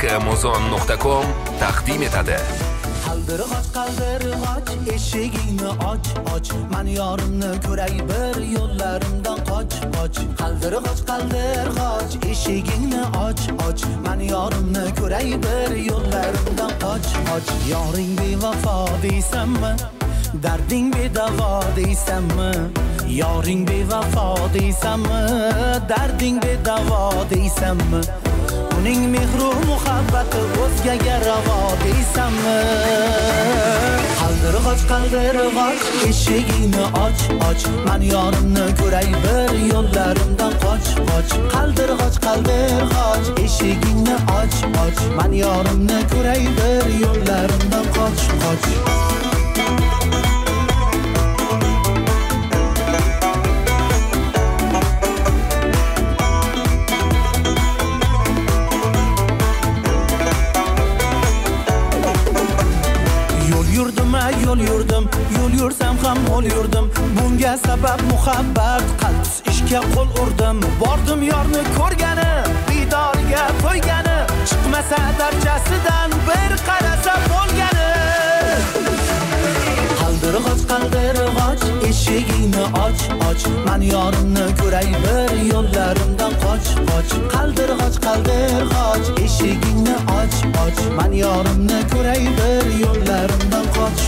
Amazon.com taqdim etadi. Qaldirg'och eshigingni och men yorimni ko'ray bir yo'llarimdan qoch qaldirg'och eshigingni och men yorimni ko'ray bir yo'llarimdan qoch yoring bevafo deysanmi darding bedavo deysanmi yoring bevafo deysanmi darding bedavo deysanmi uning mehru muhabbati o'zgaga ravo deysanmi qaldirg'och eshigingni och men yorimni ko'ray bir yo'llarimdan qoch qaldirg'och eshigingni och men yorimni ko'ray bir yo'llarimdan qoch yo'l yursam ham mo'l yurdim bunga sabab muhabbat qalbs ishga qo'l urdim bordim yorni ko'rgani didoriga to'ygani chiqmasa darchasidan bir qarasa bo'lgani qaldirg'och eshigingni och men yorimni ko'ray bir yo'llarimdan qoch qaldirg'och eshigingni och men yorimni ko'ray bir yo'llarimdan qoch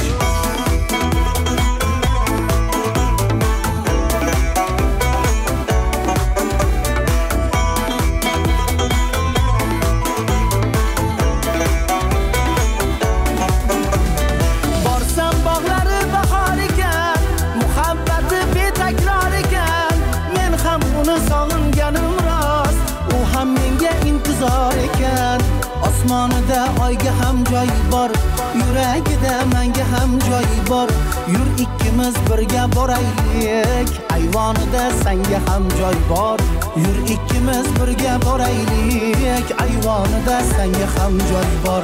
osmonida oyga ham joy bor yuragida menga ham joy bor yur ikkimiz birga boraylik ayvonida senga ham joy bor yur ikkimiz birga boraylik ayvonida senga ham joy bor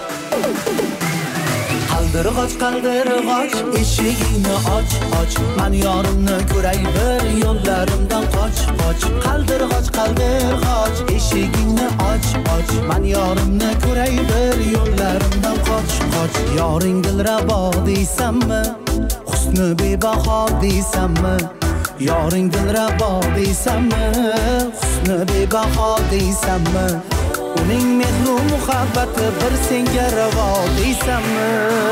qaldirg'och eshigingni och men yorimni ko'ray bir yo'llarimdan qoch qaldirg'och eshigingni och men yorimni ko'ray bir yo'llarimdan qoch yoring dilrabo deysanmi husni bebaho deysanmi yoring dilrabo deysanmi husni bebaho deysanmi uning mehru muhabbati bir senga ravo deysanmi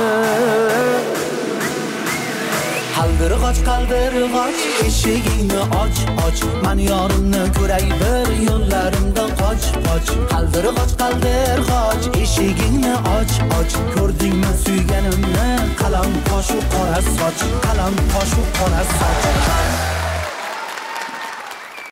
qaldirg'och eshigingni och men yorimni ko'ray bir yo'llarimdan qoch qaldirg'och eshigingni och ko'rdingmi suyganimni qalam qoshu qora soch